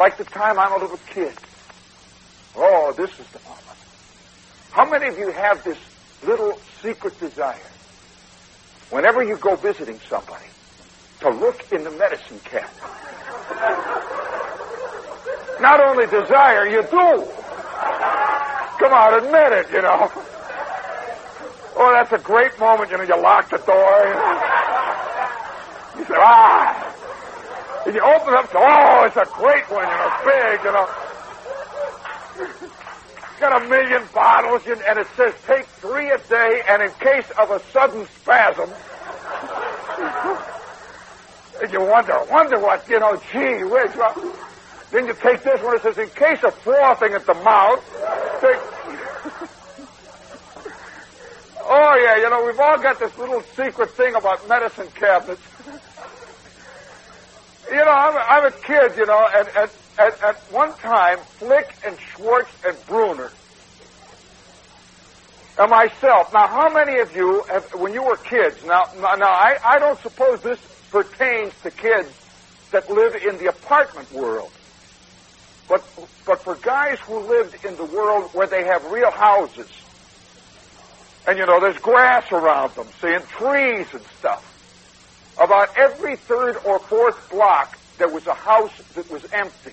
like the time I'm a little kid. Oh, this is the moment. How many of you have this little secret desire, whenever you go visiting somebody, to look in the medicine cabinet? Not only desire, you do. Come on, admit it, you know. Oh, that's a great moment, you know, you lock the door. You say, ah. And you open up, oh, it's a great one, you know, big, you know. Got 1 million bottles, and it says take 3 a day, and in case of a sudden spasm, and you wonder what, you know, gee whiz. Well, then you take this one, it says in case of frothing at the mouth, take... Oh, yeah, you know, we've all got this little secret thing about medicine cabinets. You know, I'm a kid, you know, and at one time, Flick and Schwartz and Bruner and myself. Now, how many of you, when you were kids, now I don't suppose this pertains to kids that live in the apartment world, but for guys who lived in the world where they have real houses, and, you know, there's grass around them, see, and trees and stuff. About every 3rd or 4th block, there was a house that was empty.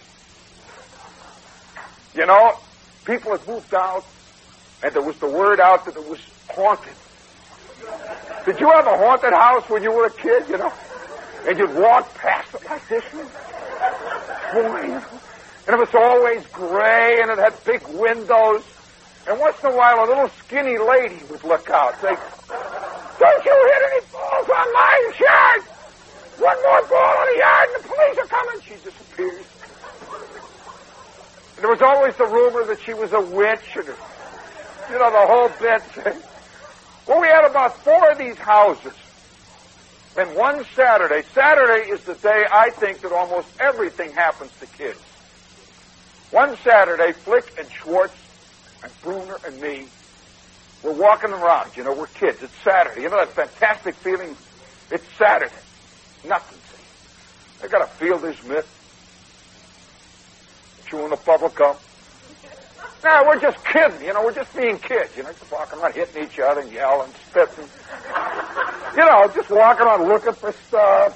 You know, people had moved out, and there was the word out that it was haunted. Did you have a haunted house when you were a kid, you know? And you'd walk past it like this, and it was always gray, and it had big windows. And once in a while, a little skinny lady would look out, say, "Don't you hit any balls on my yard! One more ball on the yard and the police are coming!" She disappears. And there was always the rumor that she was a witch, and, you know, the whole bit. Well, we had about 4 of these houses. And one Saturday is the day I think that almost everything happens to kids. One Saturday, Flick and Schwartz and Bruner and me were walking around. You know, we're kids. It's Saturday. You know that fantastic feeling? It's Saturday. Nothing. I got to feel this myth. Chewing the bubble gum. Nah, we're just kidding. You know, we're just being kids. You know, just walking around hitting each other and yelling, spitting. You know, just walking around looking for stuff.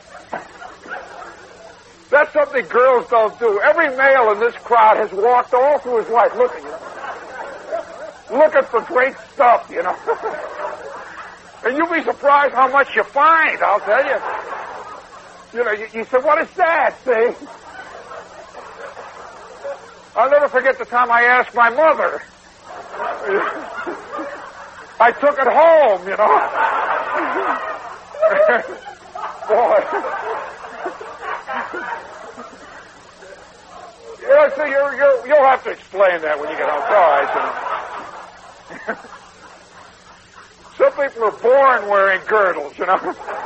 That's something girls don't do. Every male in this crowd has walked all through his life looking, you know. Looking for great stuff, you know. And you'll be surprised how much you find, I'll tell you. You know, you say, "What is that?" See? I'll never forget the time I asked my mother. I took it home, you know. Boy. Yeah, so you'll have to explain that when you get home. It's all right, you know. Some people are born wearing girdles, you know.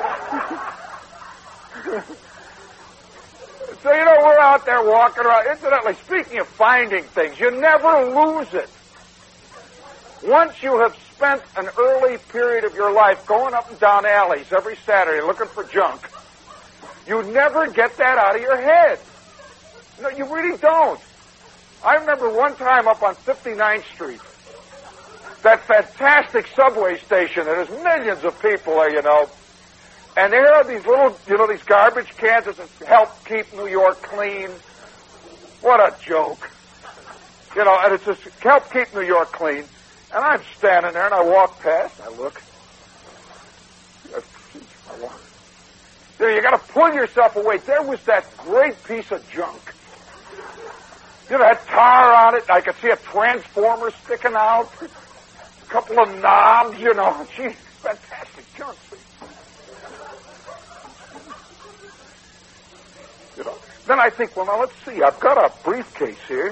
So, you know, we're out there walking around. Incidentally, speaking of finding things, you never lose it. Once you have spent an early period of your life going up and down alleys every Saturday looking for junk, you never get that out of your head. No, you really don't. I remember one time up on 59th Street, that fantastic subway station that has millions of people there, you know. And there are these little, you know, these garbage cans that help keep New York clean. What a joke. You know, and it's just help keep New York clean. And I'm standing there, and I walk past, I look. There, you got to pull yourself away. There was that great piece of junk. You know, had tar on it. I could see a transformer sticking out. A couple of knobs, you know. Gee, fantastic junk. You know. Then I think, well, now let's see. I've got a briefcase here.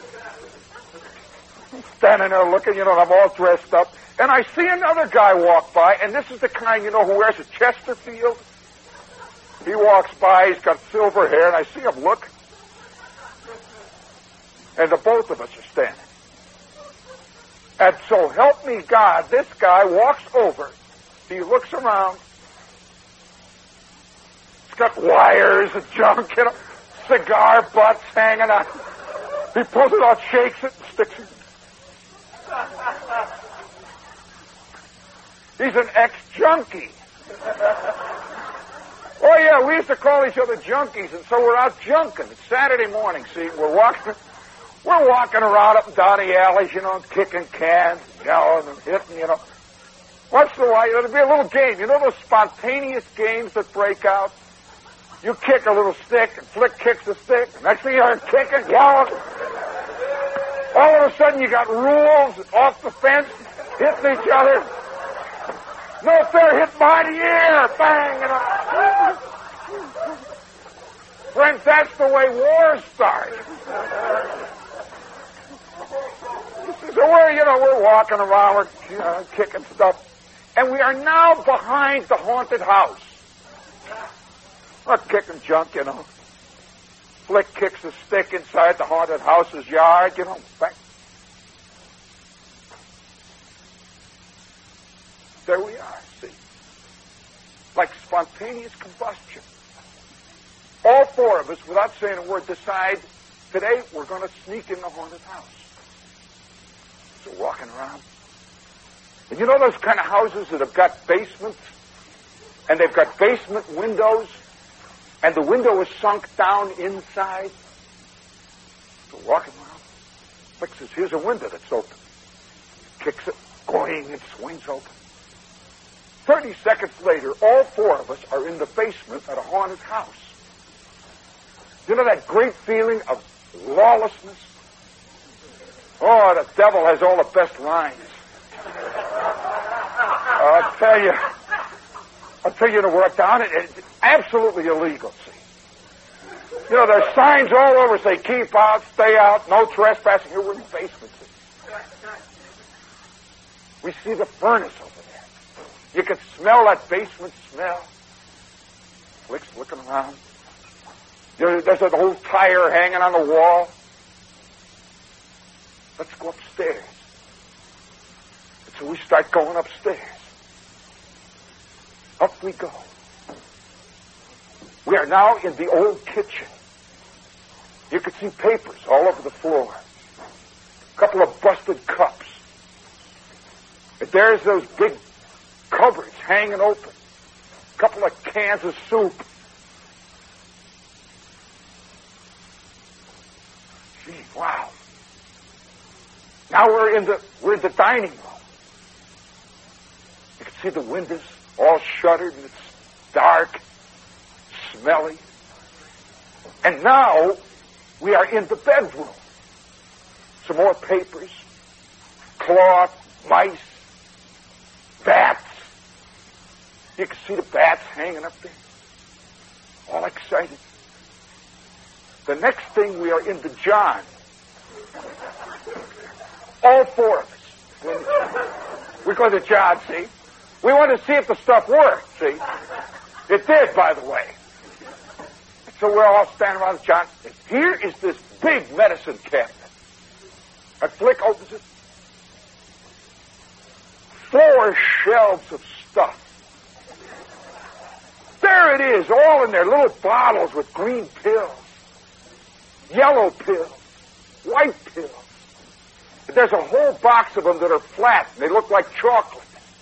I'm standing there looking, you know, and I'm all dressed up. And I see another guy walk by, and this is the kind, you know, who wears a Chesterfield. He walks by, he's got silver hair, and I see him look. And the both of us are standing. And so help me God, this guy walks over. He looks around. He's got wires and junk, you know. cigar butts hanging out. He pulls it out, shakes it, and sticks it. He's an ex-junkie. Oh, yeah, we used to call each other junkies, and so we're out junking. It's Saturday morning, see, we're walking around up and down the alleys, kicking cans, yelling and hitting, Once in a while, there'll be a little game. You know those spontaneous games that break out? You kick a little stick, and Flick kicks the stick. Next thing you're kicking, yelling. All of a sudden, you got rules off the fence, hitting each other. No fair, hit by the ear, bang. Friends, that's the way wars start. So we're walking around, we're kicking stuff. And we are now behind the haunted house. Not kicking junk, Flick kicks a stick inside the haunted house's yard, Bang. There we are, see. Like spontaneous combustion. All four of us, without saying a word, decide, today we're going to sneak in the haunted house. So walking around. And you know those kind of houses that have got basements? And they've got basement windows? And the window is sunk down inside? So walking around. Flick says, here's a window that's open. Kicks it, going, it swings open. 30 seconds later, all four of us are in the basement at a haunted house. You know that great feeling of lawlessness? Oh, the devil has all the best lines. I'll tell you, we're down it. It's absolutely illegal, see. There's signs all over say, keep out, stay out, no trespassing. Here we're in the basement, see. We see the furnace over there. You can smell that basement smell. Flick's looking around. There's an old tire hanging on the wall. Let's go upstairs. And so we start going upstairs. Up we go. We are now in the old kitchen. You can see papers all over the floor. A couple of busted cups. And there's those big cupboards hanging open. A couple of cans of soup. Gee, wow. Now we're in the dining room. You can see the windows all shuttered and it's dark, smelly. And now we are in the bedroom. Some more papers, cloth, mice, bats. You can see the bats hanging up there. All excited. The next thing, we are in the John. All four of us. We go to John, see? We want to see if the stuff worked, see? It did, by the way. So we're all standing around John. Here is this big medicine cabinet. A Flick opens it. 4 shelves of stuff. There it is, all in their little bottles with green pills, yellow pills, white pills. There's a whole box of them that are flat, and they look like chocolate.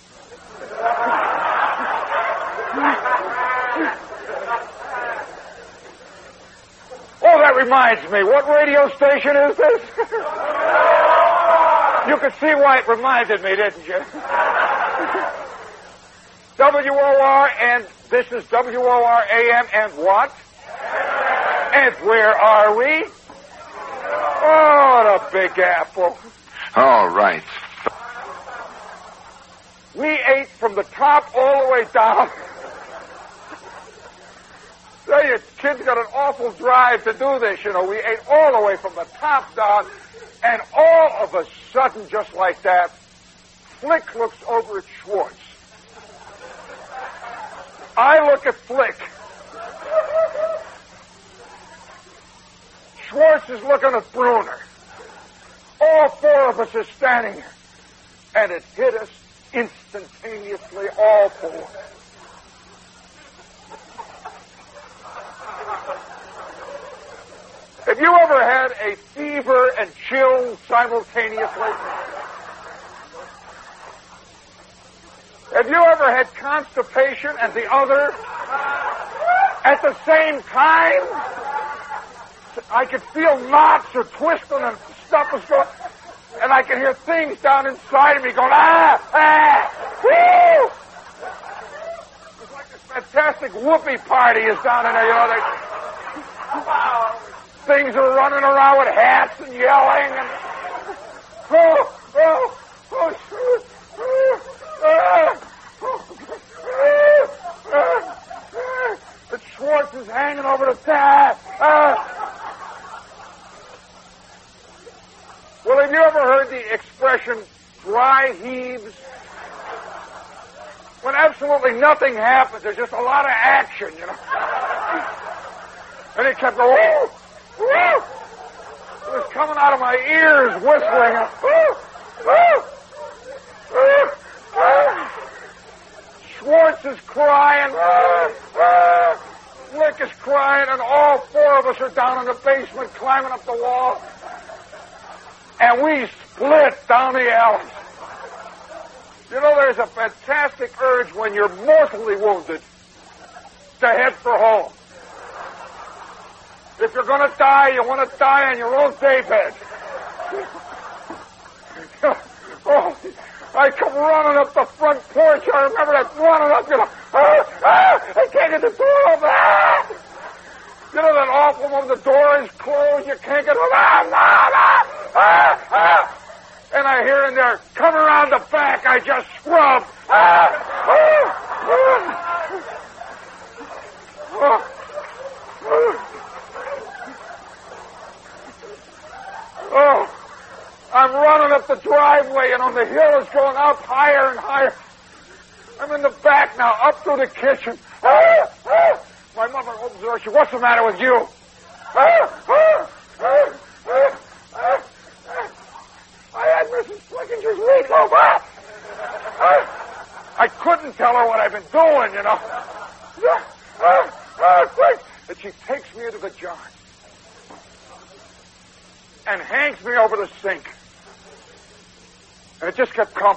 Oh, that reminds me. What radio station is this? You could see why it reminded me, didn't you? WOR, and this is WOR AM, and what? And where are we? Oh, the Big Apple. All right. We ate from the top all the way down. Tell you, kids got an awful drive to do this, you know. We ate all the way from the top down, and all of a sudden, just like that, Flick looks over at Schwartz. I look at Flick. Schwartz is looking at Bruner. All 4 of us are standing there. And it hit us instantaneously, all 4. Have you ever had a fever and chills simultaneously? Have you ever had constipation and the other at the same time? I could feel knots or twisting and stuff was going, and I could hear things down inside of me going, woo! It's like this fantastic whoopee party is down in there, things are running around with hats and yelling and but Schwartz is hanging over the top. Well, have you ever heard the expression dry heaves? When absolutely nothing happens, there's just a lot of action, And it kept going, woo, woo. It was coming out of my ears, whistling. Woo, woo, woo, woo. Schwartz is crying. Flick is crying, and all four of us are down in the basement climbing up the wall. And we split down the alley. There's a fantastic urge when you're mortally wounded to head for home. If you're going to die, you want to die on your own daybed. I come running up the front porch. I remember that running up, I can't get the door open. That awful moment, the door is closed, you can't get it. And I hear in there, come around the back, I just scrubbed. I'm running up the driveway, and the hill is going up higher and higher. I'm in the back now, up through the kitchen. My mother opens the door. She, what's the matter with you? I had Mrs. Flickinger's meatloaf. I couldn't tell her what I've been doing, Quick! And she takes me into the jar and hangs me over the sink. And it just kept coming.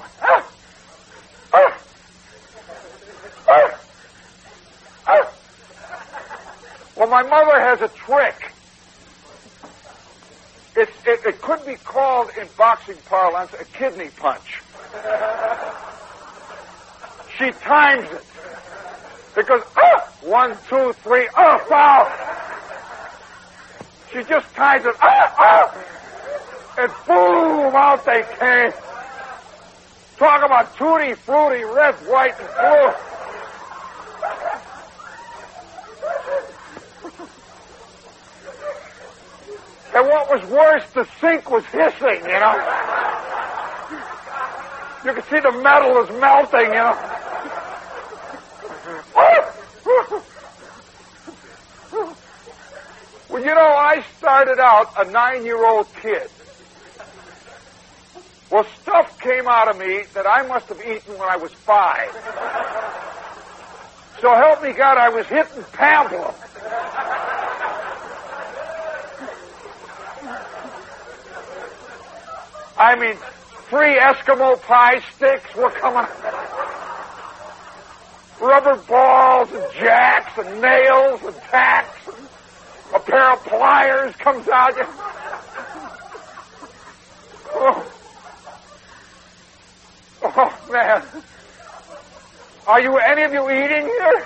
Well, my mother has a trick. It could be called, in boxing parlance, a kidney punch. She times it. Because, 1, 2, 3, foul! She just times it, and boom, out they came. Talk about tutti frutti, red, white, and blue. And what was worse, the sink was hissing, You could see the metal is melting, Well, I started out a 9-year-old kid. Well, stuff came out of me that I must have eaten when I was 5. So help me God, I was hitting Pamplin. I mean, 3 Eskimo pie sticks were coming. Rubber balls and jacks and nails and tacks. And a pair of pliers comes out. Oh, man. Are you, any of you eating here?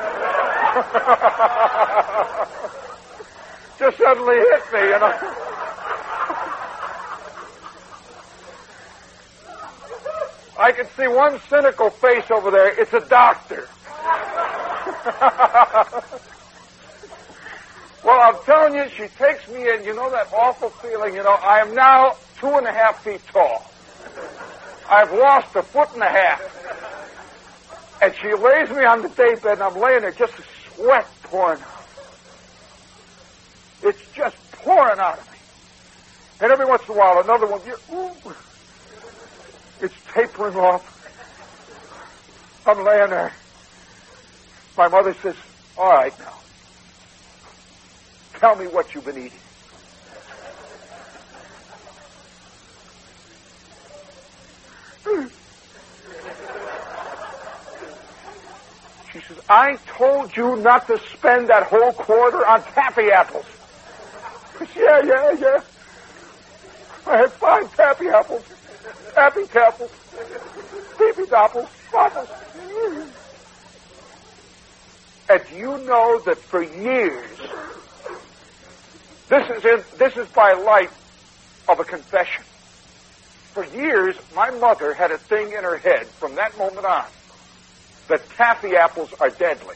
Just suddenly hit me, I can see one cynical face over there. It's a doctor. Well, I'm telling you, she takes me in. That awful feeling, I am now 2.5 feet tall. I've lost 1.5 foot. And she lays me on the daybed, and I'm laying there, just sweat pouring out. It's just pouring out of me. And every once in a while, another one, it's tapering off. I'm laying there. My mother says, all right now, tell me what you've been eating. She says, I told you not to spend that whole quarter on taffy apples. Yeah. I had 5 taffy apples. Taffy tapples. Beefy dopples. Waffles. And do you know that for years, this is by light of a confession. For years, my mother had a thing in her head from that moment on that taffy apples are deadly.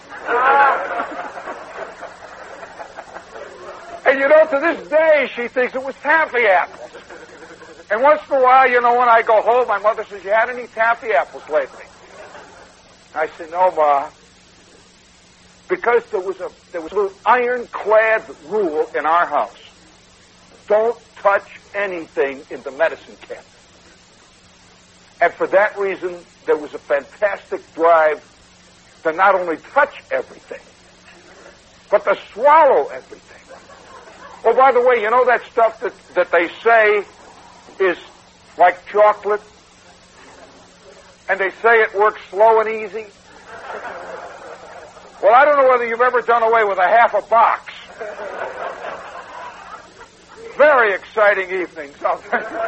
And you know, to this day, she thinks it was taffy apples. And once in a while, you know, when I go home, my mother says, you had any taffy apples lately? I said, no, Ma. Because there was a little ironclad rule in our house. Don't touch anything in the medicine cabinet. And for that reason, there was a fantastic drive to not only touch everything, but to swallow everything. Oh, by the way, you know that stuff that they say is like chocolate? And they say it works slow and easy? Well, I don't know whether you've ever done away with a half a box. Very exciting evenings, I'll tell you.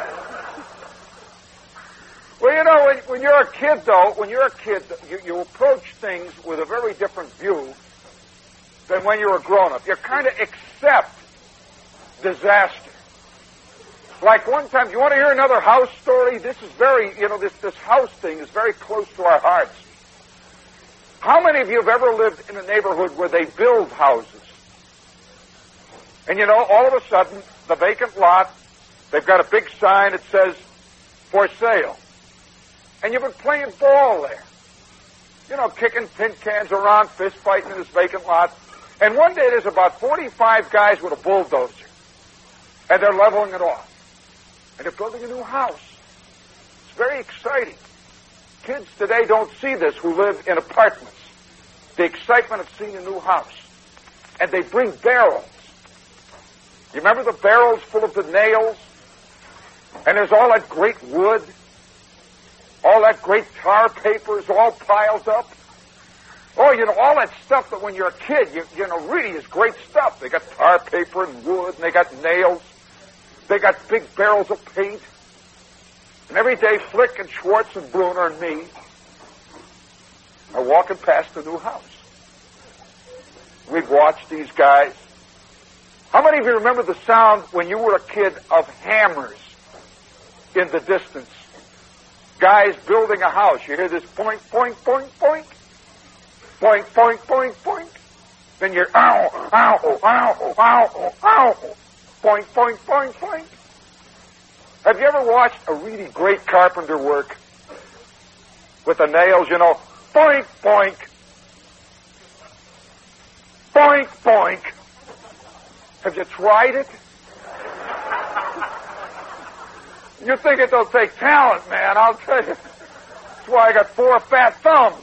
Well, you know, when you're a kid, you approach things with a very different view than when you're a grown-up. You kind of accept disaster. Like one time, you want to hear another house story? This is very, this house thing is very close to our hearts. How many of you have ever lived in a neighborhood where they build houses? And all of a sudden, the vacant lot, they've got a big sign that says, for sale. And you've been playing ball there. Kicking tin cans around, fist fighting in this vacant lot. And one day there's about 45 guys with a bulldozer. And they're leveling it off. And they're building a new house. It's very exciting. Kids today don't see this who live in apartments. The excitement of seeing a new house. And they bring barrels. You remember the barrels full of the nails? And there's all that great wood. All that great tar paper is all piled up. Oh, all that stuff that when you're a kid, really is great stuff. They got tar paper and wood, and they got nails. They got big barrels of paint. And every day, Flick and Schwartz and Bruner and me are walking past the new house. We'd watch these guys. How many of you remember the sound when you were a kid of hammers in the distance? Guys building a house. You hear this boink, boink, boink, boink. Boink, boink, boink, boink. Then you're ow, ow, ow, ow, ow. Boink, boink, boink, boink. Have you ever watched a really great carpenter work with the nails, boink, boink. Boink, boink. Have you tried it? You think it don't take talent, man, I'll tell you. That's why I got 4 fat thumbs.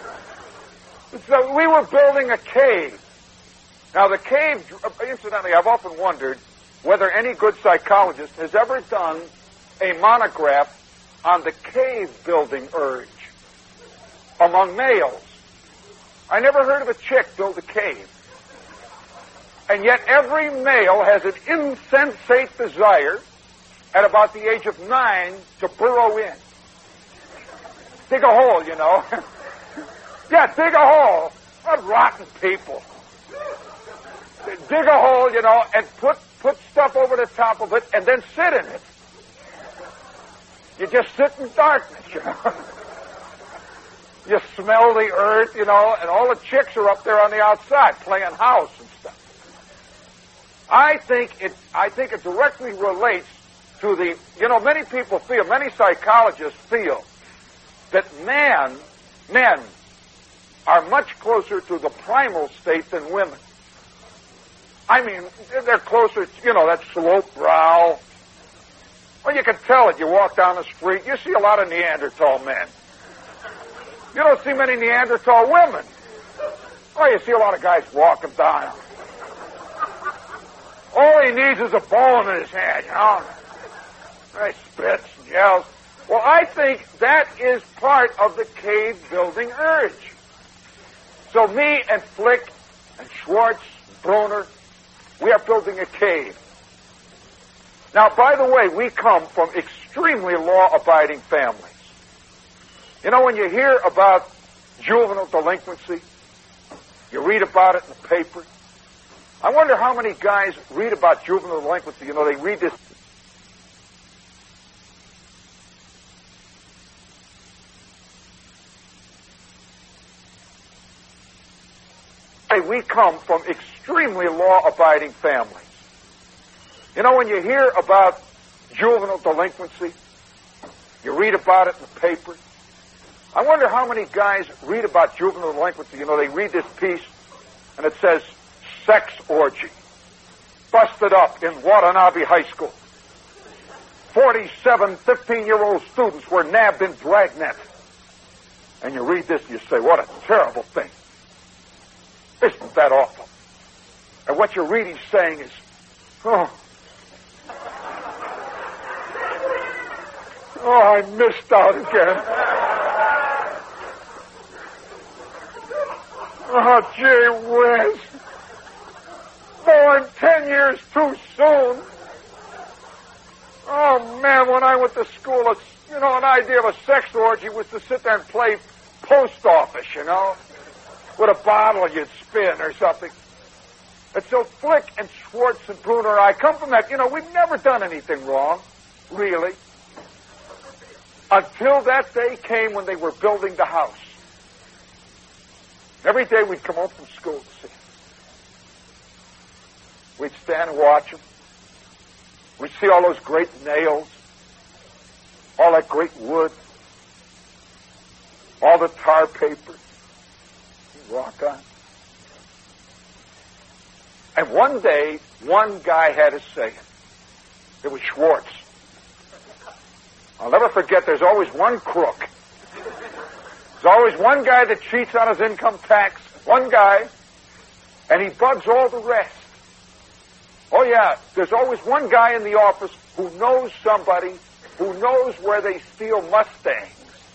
So we were building a cave. Now the cave, incidentally, I've often wondered whether any good psychologist has ever done a monograph on the cave building urge among males. I never heard of a chick build a cave. And yet every male has an insensate desire at about the age of 9 to burrow in. Dig a hole, Yeah, dig a hole. What rotten people. Dig a hole, and put stuff over the top of it and then sit in it. You just sit in darkness, You smell the earth, and all the chicks are up there on the outside playing house and stuff. I think it directly relates to the, many people feel, many psychologists feel that men are much closer to the primal state than women. I mean, they're closer, that slope brow. Well, you can tell it. You walk down the street, you see a lot of Neanderthal men. You don't see many Neanderthal women. Oh, you see a lot of guys walking down. All he needs is a bone in his hand, He spits and yells. Well, I think that is part of the cave-building urge. So me and Flick and Schwartz, Bruner, we are building a cave. Now, by the way, we come from extremely law-abiding families. You know, when you hear about juvenile delinquency, you read about it in the paper. I wonder how many guys read about juvenile delinquency. You know, they read this. We come from extremely law-abiding families. You know, when you hear about juvenile delinquency, you read about it in the paper. I wonder how many guys read about juvenile delinquency. You know, they read this piece, and it says, sex orgy. Busted up in Watanabe High School. 47 15-year-old students were nabbed in Dragnet. And you read this, and you say, what a terrible thing. Isn't that awful? And what you're really saying is, oh, I missed out again. Oh, gee whiz. Born 10 years too soon. Oh, man, when I went to school, an idea of a sex orgy was to sit there and play post office, you know, with a bottle you'd spin or something. And so Flick and Schwartz and Bruner and I come from that. You know, we've never done anything wrong, really, until that day came when they were building the house. Every day we'd come home from school to see them. We'd stand and watch them. We'd see all those great nails, all that great wood, all the tar paper. We'd walk on. And one day, one guy had to say it. It was Schwartz. I'll never forget, there's always one crook. There's always one guy that cheats on his income tax, one guy, and he bugs all the rest. Oh, yeah, there's always one guy in the office who knows somebody who knows where they steal Mustangs.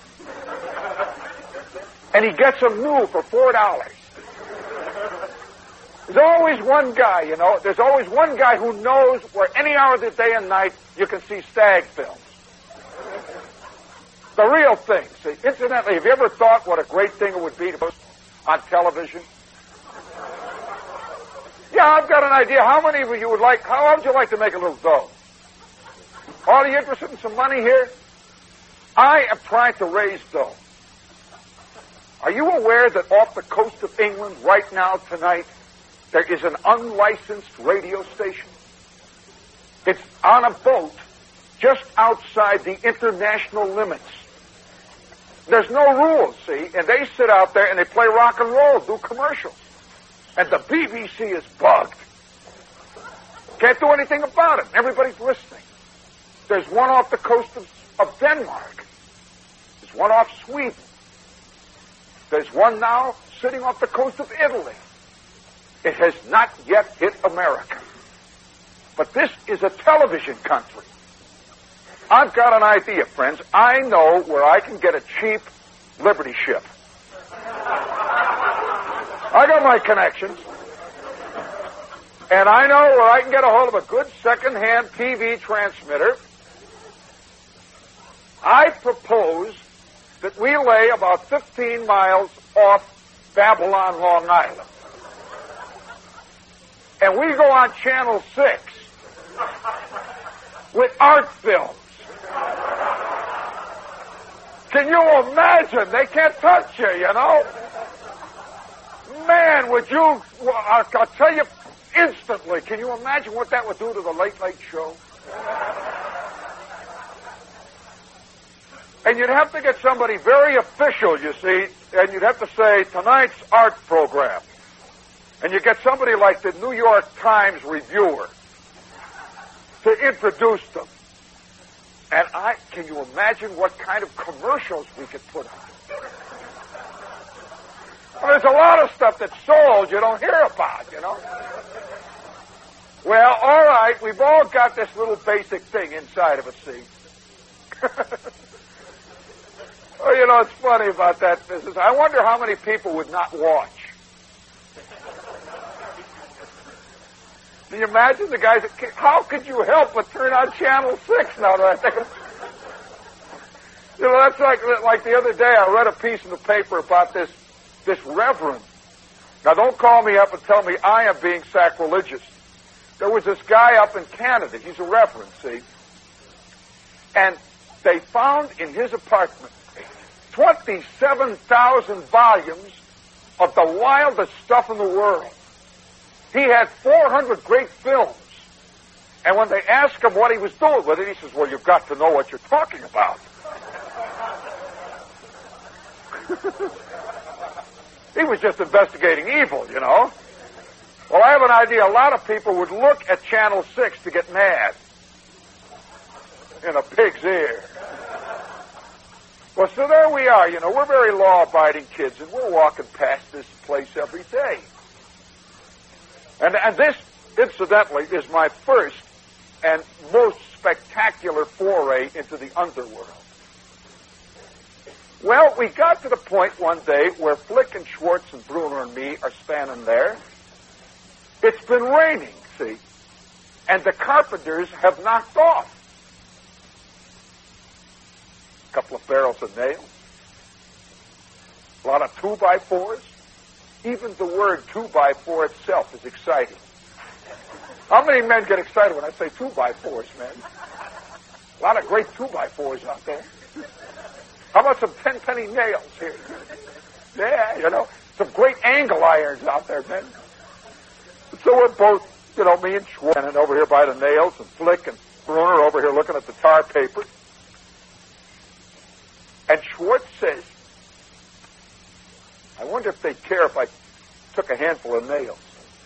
And he gets them new for $4. There's always one guy, you know. There's always one guy who knows where any hour of the day and night you can see stag films. The real thing. See, incidentally, have you ever thought what a great thing it would be to put on television? Yeah, I've got an idea. How many of you would like, how would you like to make a little dough? Are you interested in some money here? I am trying to raise dough. Are you aware that off the coast of England right now, tonight, there is an unlicensed radio station? It's on a boat just outside the international limits. There's no rules, see, and they sit out there and they play rock and roll, do commercials. And the BBC is bugged. Can't do anything about it. Everybody's listening. There's one off the coast of Denmark. There's one off Sweden. There's one now sitting off the coast of Italy. It has not yet hit America. But this is a television country. I've got an idea, friends. I know where I can get a cheap Liberty ship. I got my connections. And I know where I can get a hold of a good second-hand TV transmitter. I propose that we lay about 15 miles off Babylon, Long Island. And we go on Channel 6 with art films. Can you imagine? They can't touch you, you know? Man, would you... I'll tell you instantly. Can you imagine what that would do to the Late Late Show? And you'd have to get somebody very official, you see, and you'd have to say, tonight's art program. And you get somebody like the New York Times reviewer to introduce them. And can you imagine what kind of commercials we could put on? Well, there's a lot of stuff that's sold you don't hear about, you know. Well, all right, we've all got this little basic thing inside of us, see. Well, you know, it's funny about that business. I wonder how many people would not watch. Can you imagine the guys? How could you help but turn on Channel 6 now that I think of? You know, that's like the other day I read a piece in the paper about this reverend. Now, don't call me up and tell me I am being sacrilegious. There was this guy up in Canada. He's a reverend, see? And they found in his apartment 27,000 volumes of the wildest stuff in the world. He had 400 great films. And when they asked him what he was doing with it, he says, well, you've got to know what you're talking about. He was just investigating evil, you know. Well, I have an idea. A lot of people would look at Channel 6 to get mad. In a pig's ear. Well, so there we are, you know. We're very law-abiding kids, and we're walking past this place every day. And this, incidentally, is my first and most spectacular foray into the underworld. Well, we got to the point one day where Flick and Schwartz and Bruner and me are standing there. It's been raining, see, and the carpenters have knocked off a couple of barrels of nails, a lot of 2x4s. Even the word 2x4 itself is exciting. How many men get excited when I say 2x4s, man? A lot of great 2x4s out there. How about some 10-penny nails here? Yeah, you know, some great angle irons out there, man. So we're both, you know, me and Schwartz standing over here by the nails, and Flick and Bruner over here looking at the tar paper. And Schwartz says, I wonder if they'd care if I took a handful of nails.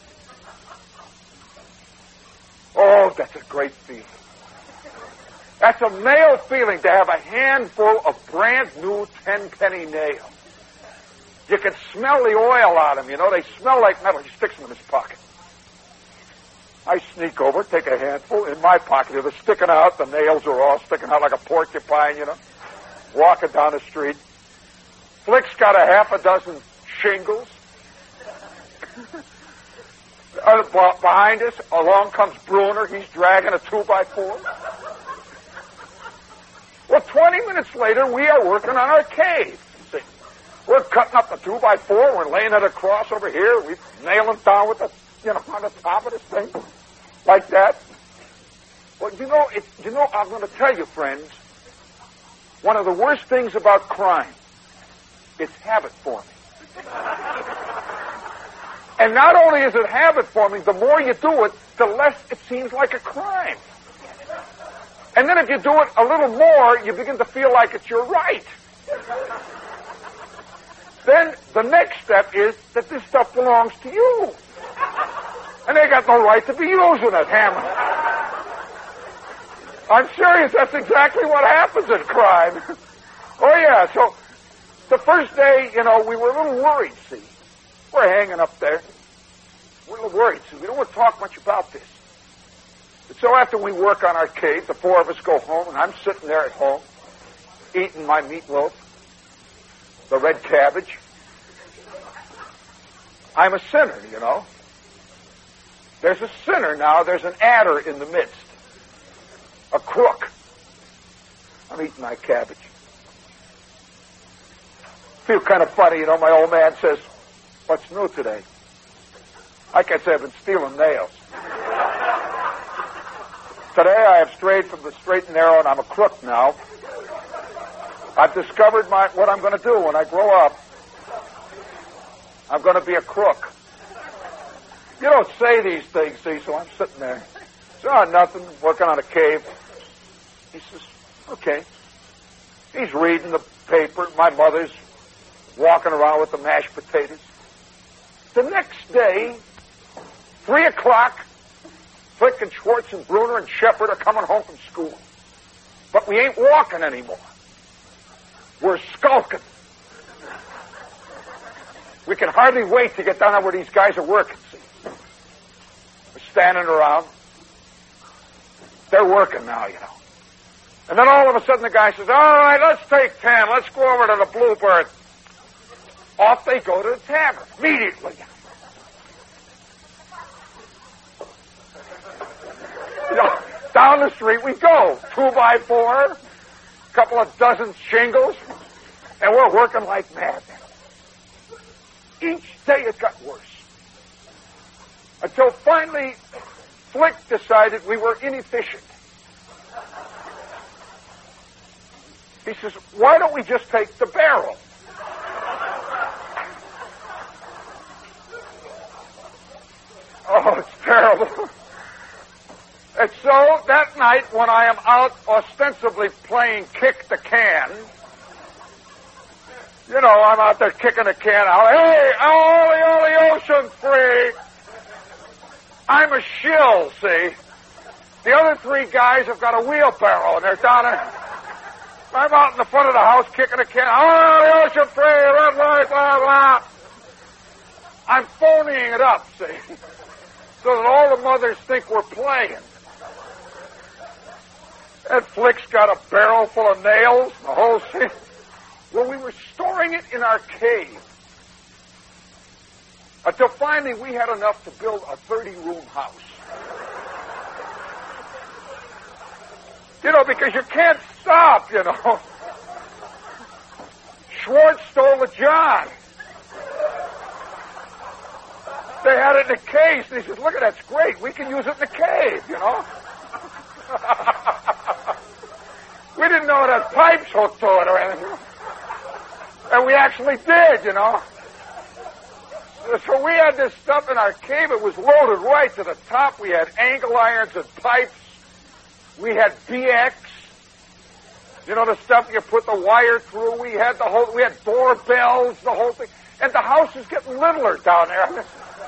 Oh, that's a great feeling. That's a male feeling to have a handful of brand new 10-penny nails. You can smell the oil on them, you know. They smell like metal. He sticks them in his pocket. I sneak over, take a handful in my pocket. They're sticking out. The nails are all sticking out like a porcupine, you know. Walking down the street. Flick's got a half a dozen shingles. Behind us, along comes Bruner. He's dragging a 2x4. Well, 20 minutes later, we are working on our cave. See, we're cutting up the 2x4. We're laying it across over here. We're nailing it down with the, you know, on the top of this thing, like that. Well, you know, I'm going to tell you, friends, one of the worst things about crime is habit forming. And not only is it habit forming, the more you do it, the less it seems like a crime. And then if you do it a little more, you begin to feel like it's your right. Then the next step is that this stuff belongs to you. And they got no right to be using it, Hammond. I'm serious, that's exactly what happens in crime. Oh, yeah, so the first day, you know, we were a little worried, see. We're hanging up there. We're a little worried, see. We don't want to talk much about this. And so after we work on our cave, the four of us go home, and I'm sitting there at home, eating my meatloaf, the red cabbage. I'm a sinner, you know. There's a sinner now. There's an adder in the midst. A crook. I'm eating my cabbage. Feel kind of funny, you know. My old man says, what's new today? Like I said, I've been stealing nails. Today I have strayed from the straight and narrow, and I'm a crook now. I've discovered what I'm going to do when I grow up. I'm going to be a crook. You don't say these things, see, so I'm sitting there. So, nothing, working on a cave. He says, okay. He's reading the paper. My mother's walking around with the mashed potatoes. The next day, 3 o'clock, Flick and Schwartz and Bruner and Shepard are coming home from school. But we ain't walking anymore. We're skulking. We can hardly wait to get down there where these guys are working, see. We're standing around. They're working now, you know. And then all of a sudden the guy says, all right, let's take 10. Let's go over to the Bluebird. Off they go to the tavern immediately. Down the street we go. 2x4, couple of dozen shingles, and we're working like mad. Each day it got worse. Until finally, Flick decided we were inefficient. He says, why don't we just take the barrel? Oh, it's terrible. And so, that night, when I am out ostensibly playing kick the can, you know, I'm out there kicking the can out. Hey, Ollie, Ocean Free. I'm a shill, see. The other three guys have got a wheelbarrow, and they're down there. I'm out in the front of the house kicking a can. Ollie, Ocean Free, red light, blah, blah. I'm phoning it up, see, so that all the mothers think we're playing. And Flick's got a barrel full of nails, the whole thing. Well, we were storing it in our cave. Until finally we had enough to build a 30-room house. You know, because you can't stop, you know. Schwartz stole the John. They had it in a case, and he said, look, that's great. We can use it in the cave, you know. We didn't know it had pipes hooked to it or anything. And we actually did, you know. So we had this stuff in our cave. It was loaded right to the top. We had angle irons and pipes. We had BX. You know, the stuff you put the wire through. We had doorbells, the whole thing. And the house is getting littler down there.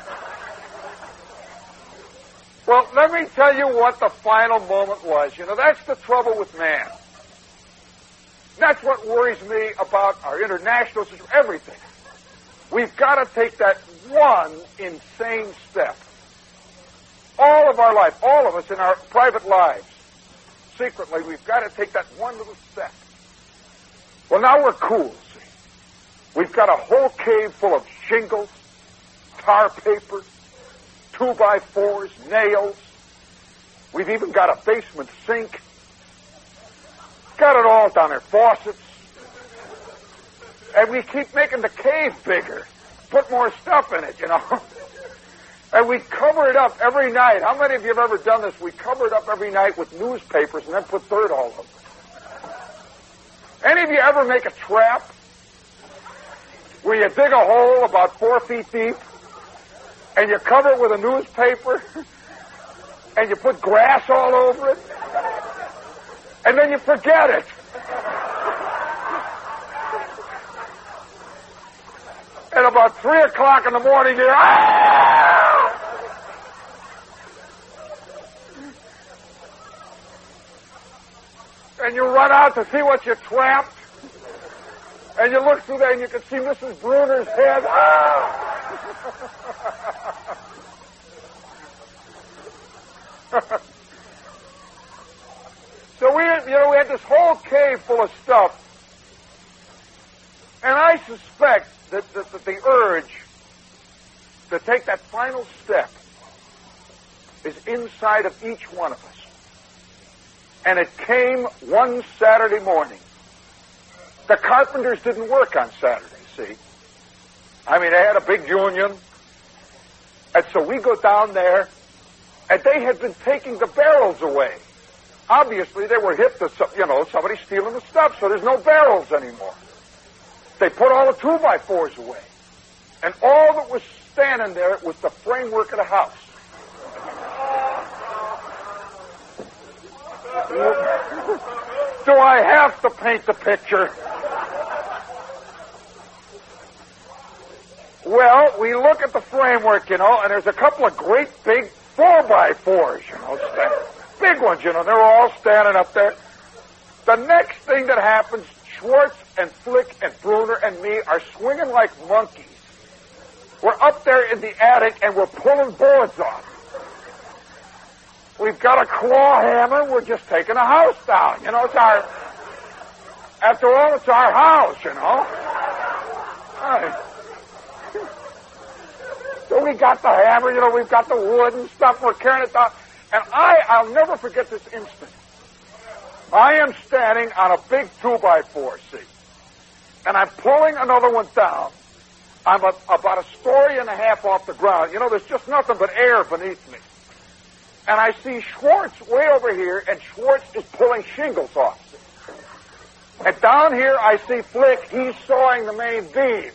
Well, let me tell you what the final moment was. You know, that's the trouble with man. That's what worries me about our international system, everything. We've got to take that one insane step. All of our life, all of us in our private lives, secretly, we've got to take that one little step. Well, now we're cool, see. We've got a whole cave full of shingles, tar paper, 2x4s, nails. We've even got a basement sink. Got it all down there, faucets. And we keep making the cave bigger. Put more stuff in it, you know. And we cover it up every night. How many of you have ever done this? We cover it up every night with newspapers and then put dirt all over it. Any of you ever make a trap where you dig a hole about 4 feet deep and you cover it with a newspaper and you put grass all over it and then you forget it? And about 3 o'clock in the morning, you're and you run out to see what you trapped, and you look through there and you can see Mrs. Bruner's head. So we had this whole cave full of stuff, and I suspect that the urge to take that final step is inside of each one of us. And it came one Saturday morning. The carpenters didn't work on Saturday, see? I mean, they had a big union. And so we go down there, and they had been taking the barrels away. Obviously, they were hit to, somebody stealing the stuff, so there's no barrels anymore. They put all the 2x4s away. And all that was standing there was the framework of the house. Do I have to paint the picture? Well, we look at the framework, and there's a couple of great big 4x4s, big ones, they're all standing up there. The next thing that happens, Schwartz and Flick and Bruner and me are swinging like monkeys. We're up there in the attic, and we're pulling boards off. We've got a claw hammer. We're just taking a house down. You know, it's our... After all, it's our house, you know. Right. So we got the hammer, you know, we've got the wood and stuff. We're carrying it down. And I'll never forget this instant. I am standing on a big 2x4, see. And I'm pulling another one down. I'm about a story and a half off the ground. You know, there's just nothing but air beneath me. And I see Schwartz way over here, and Schwartz is pulling shingles off. And down here I see Flick, he's sawing the main beam.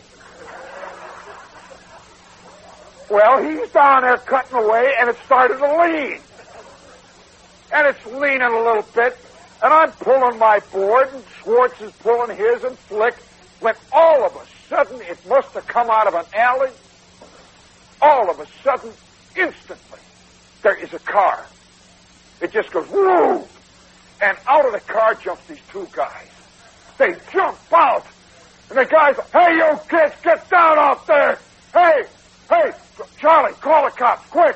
Well, he's down there cutting away, and it started to lean. And it's leaning a little bit, and I'm pulling my board, and Schwartz is pulling his, and Flick, when all of a sudden, it must have come out of an alley, all of a sudden, instantly, there is a car. It just goes, whoo! And out of the car jump these two guys. They jump out, and the guys, hey, you kids, get down out there! Hey, Charlie, call the cops, quick!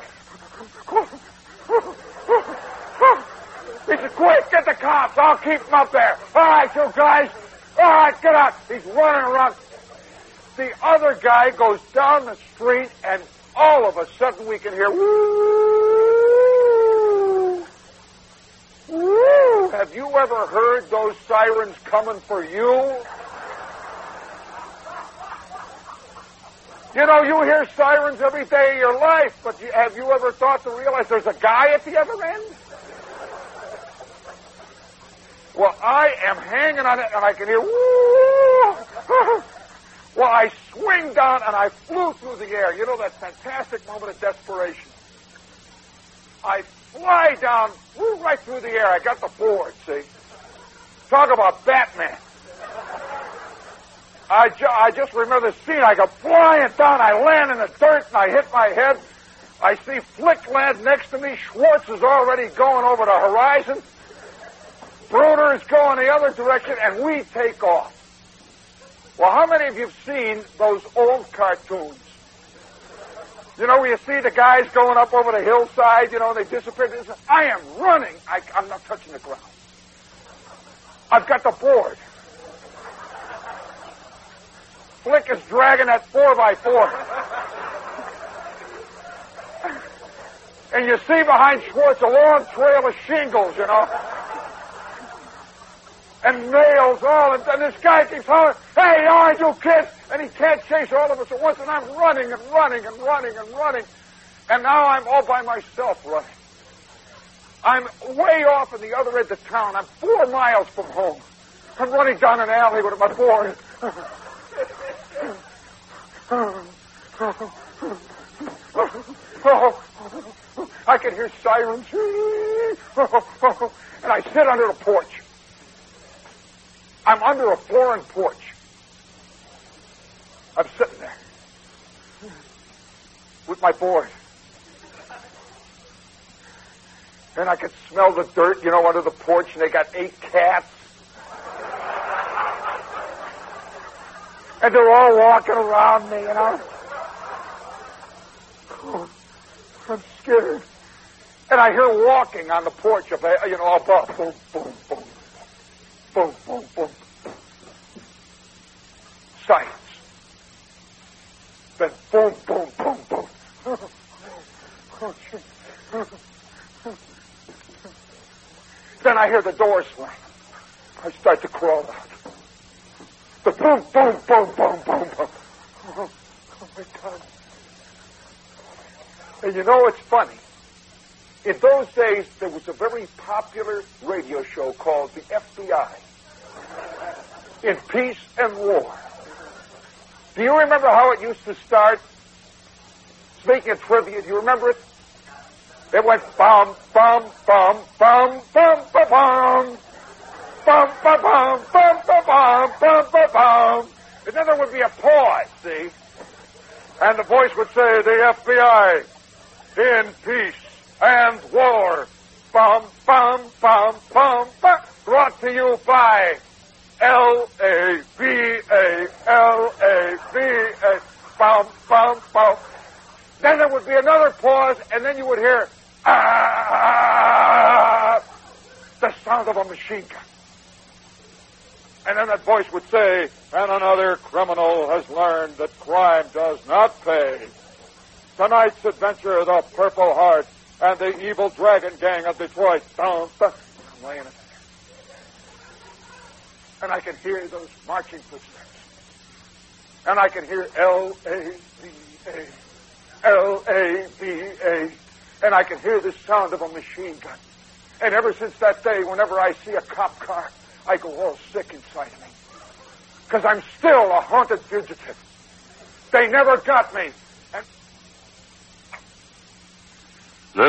He said, quick, get the cops, I'll keep them up there. All right, you guys, all right, get out. He's running around. The other guy goes down the street, and all of a sudden we can hear, woo! Woo! Have you ever heard those sirens coming for you? You know, you hear sirens every day of your life, but have you ever thought to realize there's a guy at the other end? Well, I am hanging on it, and I can hear, woo! Well, I swing down, and I flew through the air. You know that fantastic moment of desperation. I fly down, flew right through the air. I got the board, see? Talk about Batman. I just remember the scene. I go flying down. I land in the dirt, and I hit my head. I see Flick land next to me. Schwartz is already going over the horizon. Bruder is going the other direction, and we take off. Well, how many of you have seen those old cartoons? You know, where you see the guys going up over the hillside, you know, and they disappear. I am running. I'm not touching the ground. I've got the board. Flick is dragging that 4x4. And you see behind Schwartz a long trail of shingles, you know. And nails all, and this guy keeps hollering, hey, aren't you kids? And he can't chase all of us at once, and I'm running and running and running and running. And now I'm all by myself running. I'm way off in the other end of town. I'm 4 miles from home. I'm running down an alley with my board. I can hear sirens. And I sit under the porch. I'm under a foreign porch. I'm sitting there with my board. And I could smell the dirt, you know, under the porch, and they got 8 cats. And they're all walking around me, you know. Oh, I'm scared. And I hear walking on the porch, you know, above. Boom, boom, boom. Boom, boom, boom. Silence. Then boom, boom, boom, boom. Oh, shit. Then I hear the door slam. I start to crawl out. The boom, boom, boom, boom, boom, boom. Oh my God. And you know, it's funny. In those days, there was a very popular radio show called the FBI. In Peace and War. Do you remember how it used to start? Speaking of trivia, do you remember it? It went bum, bum, bum, bum, bum, bum, bum. Bum, bum, bum, bum, bum, bum, bum, bum, bum. And then there would be a pause, see? And the voice would say, the FBI in peace and war. Bum, bum, bum, bum, bum. Brought to you by L-A-V-A, L-A-V-A. Bum, bum, bum. Then there would be another pause, and then you would hear, ah. sound of a machine gun. And then that voice would say, and another criminal has learned that crime does not pay. Tonight's adventure, the Purple Heart and the Evil Dragon Gang of Detroit. I'm laying it there. And I can hear those marching footsteps. And I can hear L-A-V-A, L-A-V-A. And I can hear the sound of a machine gun. And ever since that day, whenever I see a cop car, I go all sick inside of me. Because I'm still a haunted fugitive. They never got me.